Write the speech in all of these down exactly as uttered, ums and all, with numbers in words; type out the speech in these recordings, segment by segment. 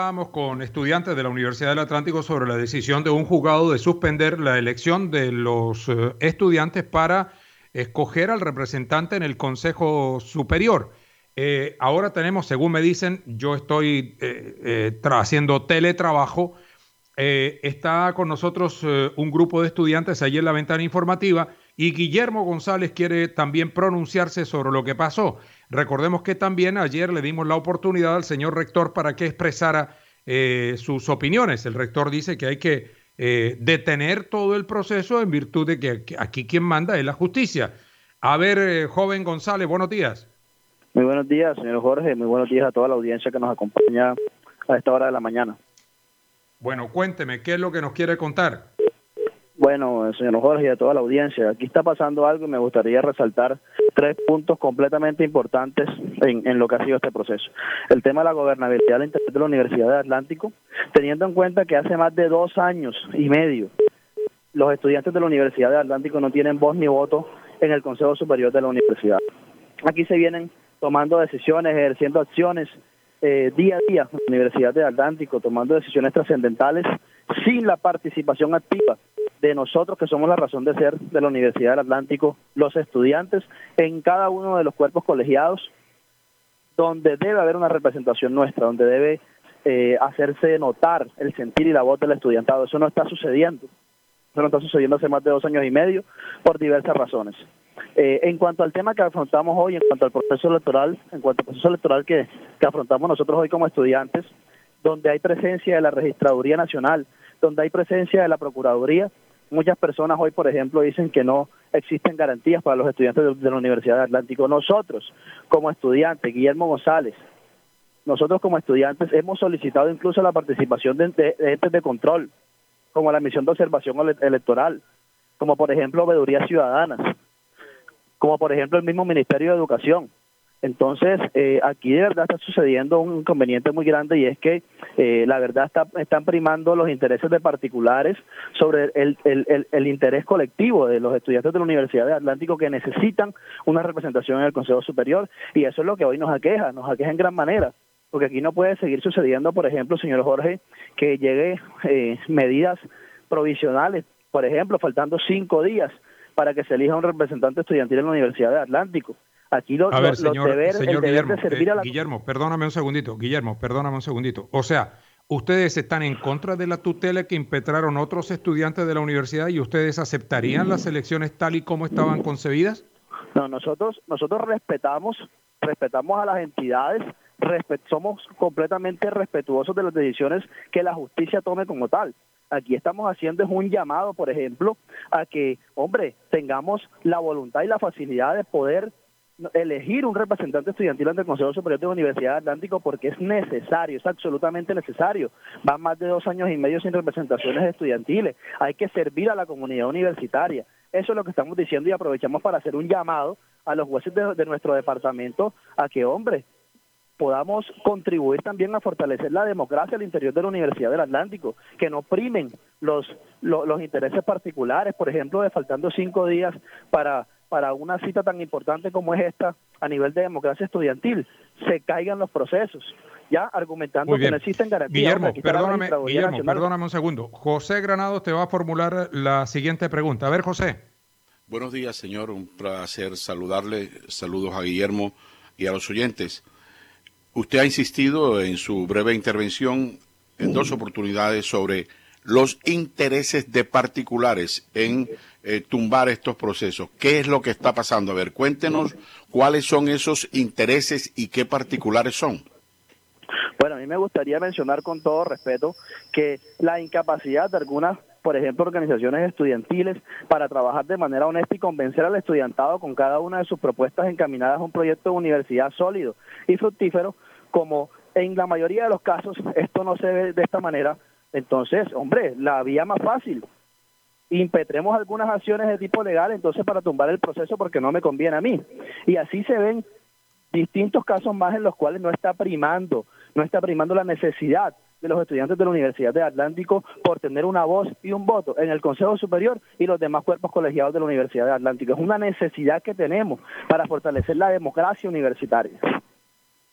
Estábamos con estudiantes de la Universidad del Atlántico sobre la decisión de un juzgado de suspender la elección de los eh, estudiantes para escoger al representante en el Consejo Superior. Eh, ahora tenemos, según me dicen, yo estoy eh, eh, haciendo teletrabajo. Eh, está con nosotros eh, un grupo de estudiantes allí en la ventana informativa y Guillermo González quiere también pronunciarse sobre lo que pasó. Recordemos que también ayer le dimos la oportunidad al señor rector para que expresara eh, sus opiniones. El rector dice que hay que eh, detener todo el proceso en virtud de que, que aquí quien manda es la justicia. A ver, eh, joven González, buenos días. Muy buenos días, señor Jorge. Muy buenos días a toda la audiencia que nos acompaña a esta hora de la mañana. Bueno, cuénteme, ¿qué es lo que nos quiere contar? Bueno, señor Jorge y a toda la audiencia, aquí está pasando algo y me gustaría resaltar tres puntos completamente importantes en, en lo que ha sido este proceso. El tema de la gobernabilidad del Internet de la Universidad del Atlántico, teniendo en cuenta que hace más de dos años y medio los estudiantes de la Universidad del Atlántico no tienen voz ni voto en el Consejo Superior de la Universidad. Aquí se vienen tomando decisiones, ejerciendo acciones eh, día a día en la Universidad del Atlántico, tomando decisiones trascendentales sin la participación activa de nosotros, que somos la razón de ser de la Universidad del Atlántico, los estudiantes, en cada uno de los cuerpos colegiados, donde debe haber una representación nuestra, donde debe eh, hacerse notar el sentir y la voz del estudiantado. Eso no está sucediendo. Eso no está sucediendo hace más de dos años y medio por diversas razones. Eh, en cuanto al tema que afrontamos hoy, en cuanto al proceso electoral, en cuanto al proceso electoral que, que afrontamos nosotros hoy como estudiantes, donde hay presencia de la Registraduría Nacional, donde hay presencia de la Procuraduría, muchas personas hoy, por ejemplo, dicen que no existen garantías para los estudiantes de, de la Universidad del Atlántico. Nosotros, como estudiantes, Guillermo González, nosotros como estudiantes hemos solicitado incluso la participación de, de, de entes de control, como la misión de observación electoral, como por ejemplo veedurías ciudadanas, como por ejemplo el mismo Ministerio de Educación. Entonces, eh, aquí de verdad está sucediendo un inconveniente muy grande y es que eh, la verdad está, están primando los intereses de particulares sobre el, el, el, el interés colectivo de los estudiantes de la Universidad del Atlántico que necesitan una representación en el Consejo Superior, y eso es lo que hoy nos aqueja, nos aqueja en gran manera, porque aquí no puede seguir sucediendo, por ejemplo, señor Jorge, que llegue eh, medidas provisionales, por ejemplo, faltando cinco días para que se elija un representante estudiantil en la Universidad del Atlántico. Aquí lo, a ver, lo, señor, los deberes, señor el deber Guillermo, de servir eh, a la... Guillermo, perdóname un segundito, Guillermo, perdóname un segundito. O sea, ustedes están en contra de la tutela que impetraron otros estudiantes de la universidad y ustedes aceptarían las elecciones tal y como estaban concebidas. No, nosotros, nosotros respetamos, respetamos a las entidades, respet, somos completamente respetuosos de las decisiones que la justicia tome como tal. Aquí estamos haciendo es un llamado, por ejemplo, a que, hombre, tengamos la voluntad y la facilidad de poder elegir un representante estudiantil ante el Consejo Superior de la Universidad del Atlántico, porque es necesario, es absolutamente necesario. Van más de dos años y medio sin representaciones estudiantiles. Hay que servir a la comunidad universitaria. Eso es lo que estamos diciendo y aprovechamos para hacer un llamado a los jueces de, de nuestro departamento a que, hombre, podamos contribuir también a fortalecer la democracia al interior de la Universidad del Atlántico, que no primen los, los, los intereses particulares, por ejemplo, de faltando cinco días para... para una cita tan importante como es esta a nivel de democracia estudiantil, se caigan los procesos, ya argumentando que no existen garantías. Guillermo, Hombre, perdóname, Guillermo, perdóname un segundo. José Granados te va a formular la siguiente pregunta. A ver, José. Buenos días, señor. Un placer saludarle. Saludos a Guillermo y a los oyentes. Usted ha insistido en su breve intervención en dos oportunidades sobre los intereses de particulares en eh, tumbar estos procesos. ¿Qué es lo que está pasando? A ver, cuéntenos cuáles son esos intereses y qué particulares son. Bueno, a mí me gustaría mencionar con todo respeto que la incapacidad de algunas, por ejemplo, organizaciones estudiantiles para trabajar de manera honesta y convencer al estudiantado con cada una de sus propuestas encaminadas a un proyecto de universidad sólido y fructífero, como en la mayoría de los casos esto no se ve de esta manera. Entonces, hombre, la vía más fácil, impetremos algunas acciones de tipo legal entonces para tumbar el proceso porque no me conviene a mí. Y así se ven distintos casos más en los cuales no está primando, no está primando la necesidad de los estudiantes de la Universidad del Atlántico por tener una voz y un voto en el Consejo Superior y los demás cuerpos colegiados de la Universidad del Atlántico. Es una necesidad que tenemos para fortalecer la democracia universitaria.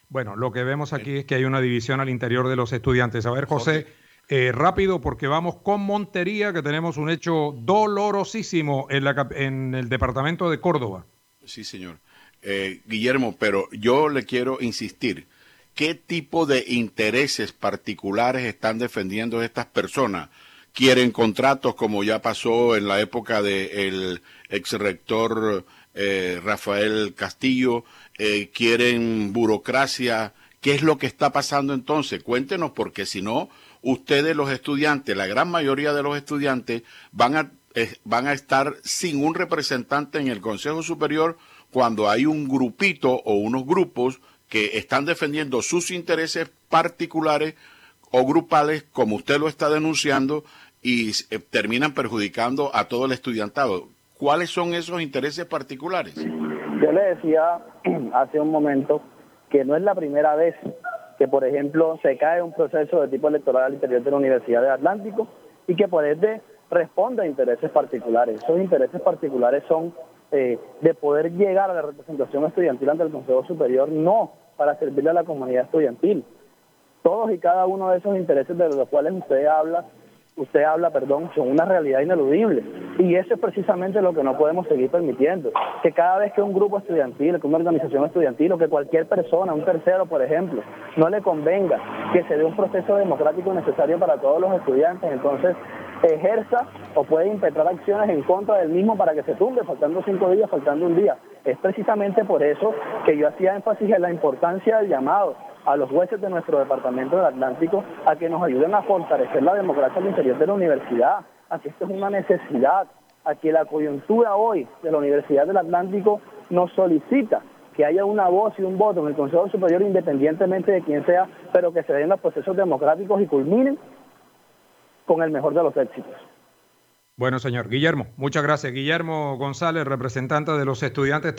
Bueno, lo que vemos aquí es que hay una división al interior de los estudiantes. A ver, José, eh, rápido, porque vamos con Montería, que tenemos un hecho dolorosísimo en, la, en el departamento de Córdoba. Sí, señor. Eh, Guillermo, pero yo le quiero insistir, ¿qué tipo de intereses particulares están defendiendo estas personas? ¿Quieren contratos como ya pasó en la época del ex rector eh, Rafael Castillo? Eh, ¿Quieren burocracia? ¿Qué es lo que está pasando entonces? Cuéntenos, porque si no, ustedes los estudiantes, la gran mayoría de los estudiantes, van a, eh, van a estar sin un representante en el Consejo Superior cuando hay un grupito o unos grupos que están defendiendo sus intereses particulares o grupales, como usted lo está denunciando, y eh, terminan perjudicando a todo el estudiantado. ¿Cuáles son esos intereses particulares? Yo le decía hace un momento que no es la primera vez que, por ejemplo, se cae un proceso de tipo electoral al interior de la Universidad del Atlántico y que por ende responde a intereses particulares. Esos intereses particulares son eh, de poder llegar a la representación estudiantil ante el Consejo Superior, no para servirle a la comunidad estudiantil. Todos y cada uno de esos intereses de los cuales usted habla, usted habla, perdón, son una realidad ineludible. Y eso es precisamente lo que no podemos seguir permitiendo. Que cada vez que un grupo estudiantil, que una organización estudiantil o que cualquier persona, un tercero, por ejemplo, no le convenga que se dé un proceso democrático necesario para todos los estudiantes, entonces ejerza o puede impetrar acciones en contra del mismo para que se tumbe, faltando cinco días, faltando un día. Es precisamente por eso que yo hacía énfasis en la importancia del llamado a los jueces de nuestro departamento del Atlántico a que nos ayuden a fortalecer la democracia al interior de la universidad, a que esto es una necesidad, a que la coyuntura hoy de la Universidad del Atlántico nos solicita que haya una voz y un voto en el Consejo Superior independientemente de quién sea, pero que se den los procesos democráticos y culminen con el mejor de los éxitos. Bueno, señor Guillermo, muchas gracias. Guillermo González, representante de los estudiantes.